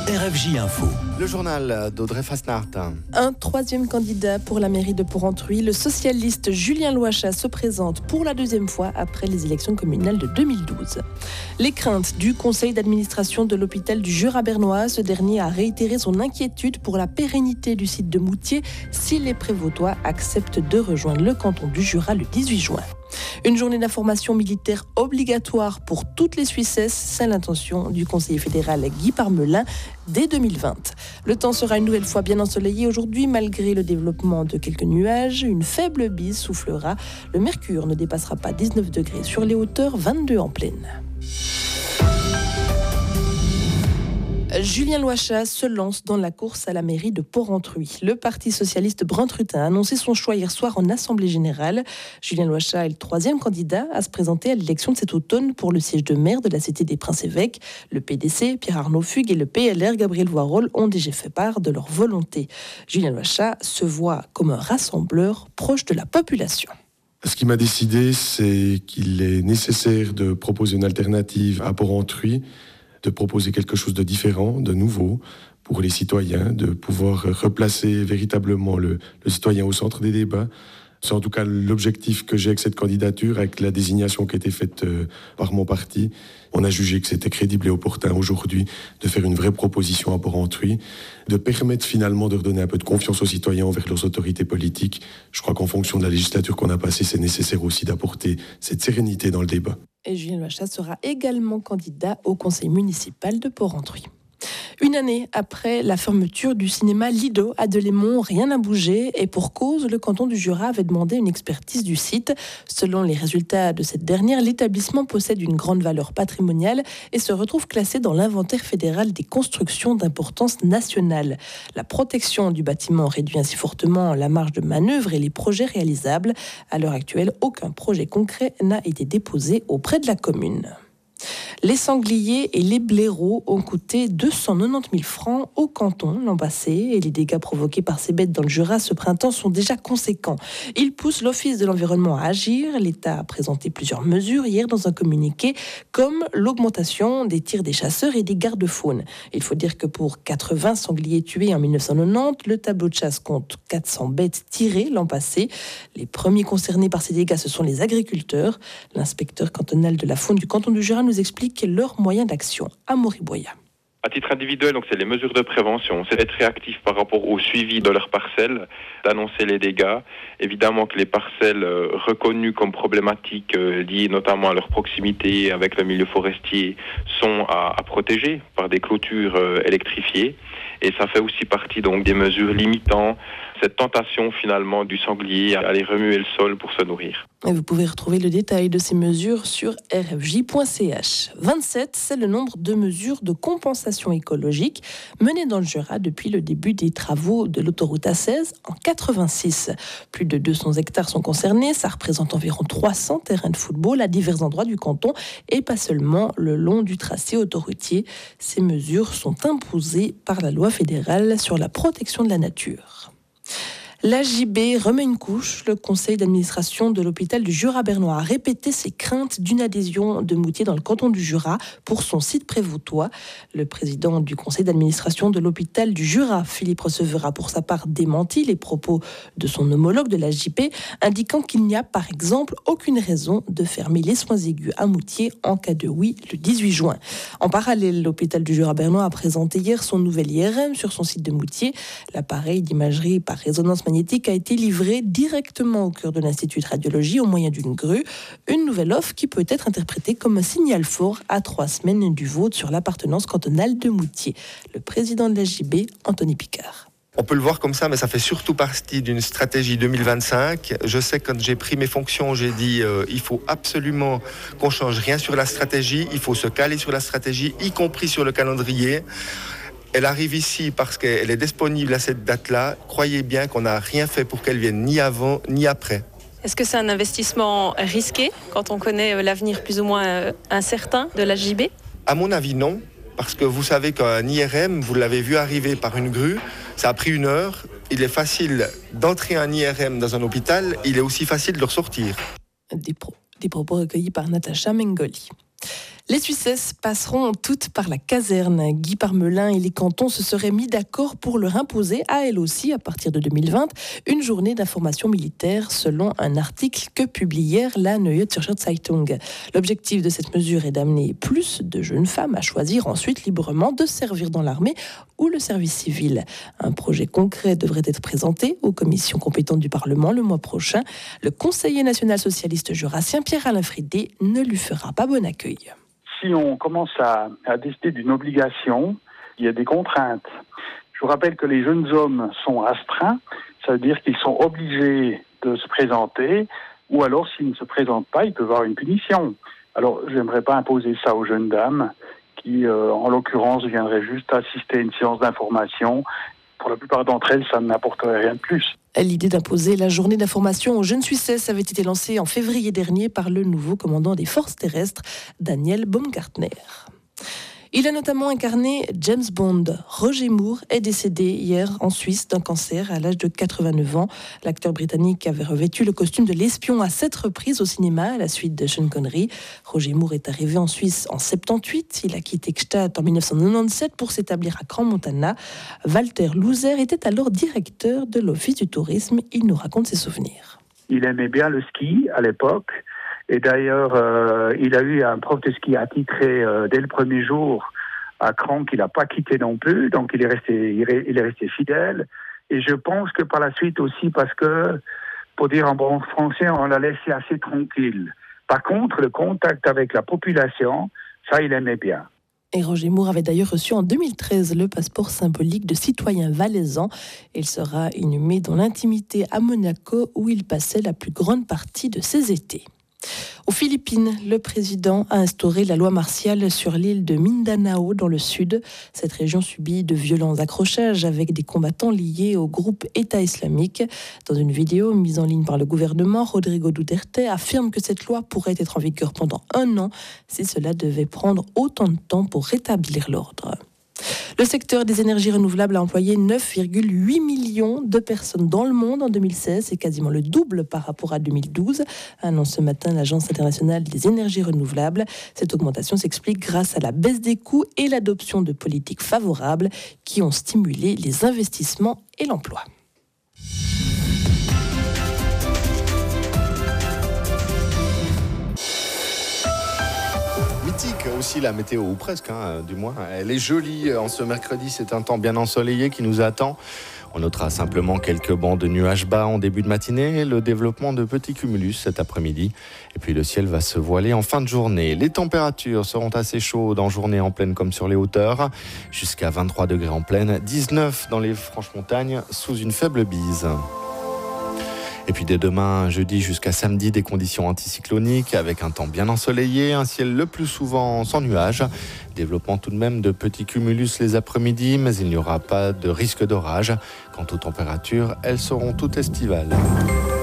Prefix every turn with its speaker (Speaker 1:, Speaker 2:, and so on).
Speaker 1: RFJ Info.
Speaker 2: Le journal d'Audrey Fasnacht.
Speaker 3: Un troisième candidat pour la mairie de Porrentruy, le socialiste Julien Loachat se présente pour la deuxième fois après les élections communales de 2012. Les craintes du conseil d'administration de l'hôpital du Jura bernois, ce dernier a réitéré son inquiétude pour la pérennité du site de Moutier si les Prévôtois acceptent de rejoindre le canton du Jura le 18 juin. Une journée d'information militaire obligatoire pour toutes les Suissesses, c'est l'intention du conseiller fédéral Guy Parmelin dès 2020. Le temps sera une nouvelle fois bien ensoleillé aujourd'hui malgré le développement de quelques nuages. Une faible bise soufflera. Le mercure ne dépassera pas 19 degrés sur les hauteurs, 22 en plaine. Julien Loachat se lance dans la course à la mairie de Porrentruy. Le Parti socialiste Brun-Truthin a annoncé son choix hier soir en Assemblée générale. Julien Loachat est le troisième candidat à se présenter à l'élection de cet automne pour le siège de maire de la Cité des Princes-Évêques. Le PDC, Pierre-Arnaud Fugue et le PLR, Gabriel Voirol, ont déjà fait part de leur volonté. Julien Loachat se voit comme un rassembleur proche de la population.
Speaker 4: Ce qui m'a décidé, c'est qu'il est nécessaire de proposer une alternative à Porrentruy, de proposer quelque chose de différent, de nouveau, pour les citoyens, de pouvoir replacer véritablement le citoyen au centre des débats. C'est en tout cas l'objectif que j'ai avec cette candidature, avec la désignation qui a été faite par mon parti. On a jugé que c'était crédible et opportun aujourd'hui de faire une vraie proposition à Porrentruy, de permettre finalement de redonner un peu de confiance aux citoyens envers leurs autorités politiques. Je crois qu'en fonction de la législature qu'on a passée, c'est nécessaire aussi d'apporter cette sérénité dans le débat.
Speaker 3: Et Julien Loachat sera également candidat au conseil municipal de Porrentruy. Une année après la fermeture du cinéma Lido à Delémont, rien n'a bougé et pour cause, le canton du Jura avait demandé une expertise du site. Selon les résultats de cette dernière, l'établissement possède une grande valeur patrimoniale et se retrouve classé dans l'inventaire fédéral des constructions d'importance nationale. La protection du bâtiment réduit ainsi fortement la marge de manœuvre et les projets réalisables. À l'heure actuelle, aucun projet concret n'a été déposé auprès de la commune. Les sangliers et les blaireaux ont coûté 290 000 francs au canton l'an passé et les dégâts provoqués par ces bêtes dans le Jura ce printemps sont déjà conséquents. Ils poussent l'Office de l'environnement à agir. L'État a présenté plusieurs mesures hier dans un communiqué comme l'augmentation des tirs des chasseurs et des gardes-faunes. Il faut dire que pour 80 sangliers tués en 1990, le tableau de chasse compte 400 bêtes tirées l'an passé. Les premiers concernés par ces dégâts, ce sont les agriculteurs. L'inspecteur cantonal de la faune du canton du Jura nous explique leurs moyens d'action. Amaury Boya.
Speaker 5: À titre individuel, donc c'est les mesures de prévention, c'est d'être réactif par rapport au suivi de leurs parcelles, d'annoncer les dégâts. Évidemment que les parcelles reconnues comme problématiques liées notamment à leur proximité avec le milieu forestier sont à protéger par des clôtures électrifiées. Et ça fait aussi partie donc des mesures limitant cette tentation finalement du sanglier à aller remuer le sol pour se nourrir.
Speaker 3: Et vous pouvez retrouver le détail de ces mesures sur rfj.ch. 27, c'est le nombre de mesures de compensation écologique menées dans le Jura depuis le début des travaux de l'autoroute A16 en 86. Plus de 200 hectares sont concernés, ça représente environ 300 terrains de football à divers endroits du canton et pas seulement le long du tracé autoroutier. Ces mesures sont imposées par la loi fédérale sur la protection de la nature. L'AJB remet une couche. Le conseil d'administration de l'hôpital du Jura bernois a répété ses craintes d'une adhésion de Moutier dans le canton du Jura pour son site prévôtois. Le président du conseil d'administration de l'hôpital du Jura, Philippe Receveur, a pour sa part démenti les propos de son homologue de l'AJB, indiquant qu'il n'y a par exemple aucune raison de fermer les soins aigus à Moutier en cas de oui le 18 juin. En parallèle, l'hôpital du Jura bernois a présenté hier son nouvel IRM sur son site de Moutier. L'appareil d'imagerie par résonance magnétique a été livré directement au cœur de l'Institut de radiologie au moyen d'une grue. Une nouvelle offre qui peut être interprétée comme un signal fort à 3 semaines du vote sur l'appartenance cantonale de Moutier. Le président de l'AJB, Anthony Picard.
Speaker 6: On peut le voir comme ça, mais ça fait surtout partie d'une stratégie 2025. Je sais que quand j'ai pris mes fonctions, j'ai dit il faut absolument qu'on change rien sur la stratégie, il faut se caler sur la stratégie, y compris sur le calendrier. Elle arrive ici parce qu'elle est disponible à cette date-là. Croyez bien qu'on n'a rien fait pour qu'elle vienne ni avant ni après.
Speaker 7: Est-ce que c'est un investissement risqué quand on connaît l'avenir plus ou moins incertain de l'AJB ?
Speaker 6: À mon avis, non. Parce que vous savez qu'un IRM, vous l'avez vu arriver par une grue, ça a pris 1 heure. Il est facile d'entrer un IRM dans un hôpital, il est aussi facile de le ressortir.
Speaker 3: Des propos recueillis par Natacha Mengoli. Les Suissesses passeront toutes par la caserne. Guy Parmelin et les cantons se seraient mis d'accord pour leur imposer, à elles aussi, à partir de 2020, une journée d'information militaire, selon un article que publie hier la Neue Zürcher Zeitung. L'objectif de cette mesure est d'amener plus de jeunes femmes à choisir ensuite librement de servir dans l'armée ou le service civil. Un projet concret devrait être présenté aux commissions compétentes du Parlement le mois prochain. Le conseiller national socialiste jurassien Pierre-Alain Fridé ne lui fera pas bon accueil.
Speaker 1: Si on commence à décider d'une obligation, il y a des contraintes. Je vous rappelle que les jeunes hommes sont astreints, ça veut dire qu'ils sont obligés de se présenter, ou alors s'ils ne se présentent pas, ils peuvent avoir une punition. Alors, je n'aimerais pas imposer ça aux jeunes dames qui, en l'occurrence, viendraient juste assister à une séance d'information. Pour la plupart d'entre elles, ça n'apporterait rien de plus.
Speaker 3: L'idée d'imposer la journée d'information aux jeunes Suissesses avait été lancée en février dernier par le nouveau commandant des forces terrestres, Daniel Baumgartner. Il a notamment incarné James Bond. Roger Moore est décédé hier en Suisse d'un cancer à l'âge de 89 ans. L'acteur britannique avait revêtu le costume de l'espion à 7 reprises au cinéma à la suite de Sean Connery. Roger Moore est arrivé en Suisse en 78. Il a quitté Gstaad en 1997 pour s'établir à Crans-Montana. Walter Louser était alors directeur de l'Office du tourisme. Il nous raconte ses souvenirs.
Speaker 1: Il aimait bien le ski à l'époque. Et d'ailleurs, il a eu un prof de ski attitré dès le premier jour à Cran qu'il n'a pas quitté non plus. Donc il est resté fidèle. Et je pense que par la suite aussi, parce que, pour dire en bon français, on l'a laissé assez tranquille. Par contre, le contact avec la population, ça, il aimait bien.
Speaker 3: Et Roger Moore avait d'ailleurs reçu en 2013 le passeport symbolique de citoyen valaisan. Il sera inhumé dans l'intimité à Monaco, où il passait la plus grande partie de ses étés. Aux Philippines, le président a instauré la loi martiale sur l'île de Mindanao dans le sud. Cette région subit de violents accrochages avec des combattants liés au groupe État islamique. Dans une vidéo mise en ligne par le gouvernement, Rodrigo Duterte affirme que cette loi pourrait être en vigueur pendant 1 an si cela devait prendre autant de temps pour rétablir l'ordre. Le secteur des énergies renouvelables a employé 9,8 millions de personnes dans le monde en 2016. C'est quasiment le double par rapport à 2012, annonce ce matin l'Agence internationale des énergies renouvelables. Cette augmentation s'explique grâce à la baisse des coûts et l'adoption de politiques favorables qui ont stimulé les investissements et l'emploi.
Speaker 2: Aussi la météo, ou presque, du moins. Elle est jolie en ce mercredi, c'est un temps bien ensoleillé qui nous attend. On notera simplement quelques bancs de nuages bas en début de matinée, le développement de petits cumulus cet après-midi. Et puis le ciel va se voiler en fin de journée. Les températures seront assez chaudes en journée en plaine comme sur les hauteurs, jusqu'à 23 degrés en plaine, 19 dans les franches montagnes sous une faible bise. Et puis dès demain, jeudi jusqu'à samedi, des conditions anticycloniques avec un temps bien ensoleillé, un ciel le plus souvent sans nuages. Développement tout de même de petits cumulus les après-midi, mais il n'y aura pas de risque d'orage. Quant aux températures, elles seront toutes estivales.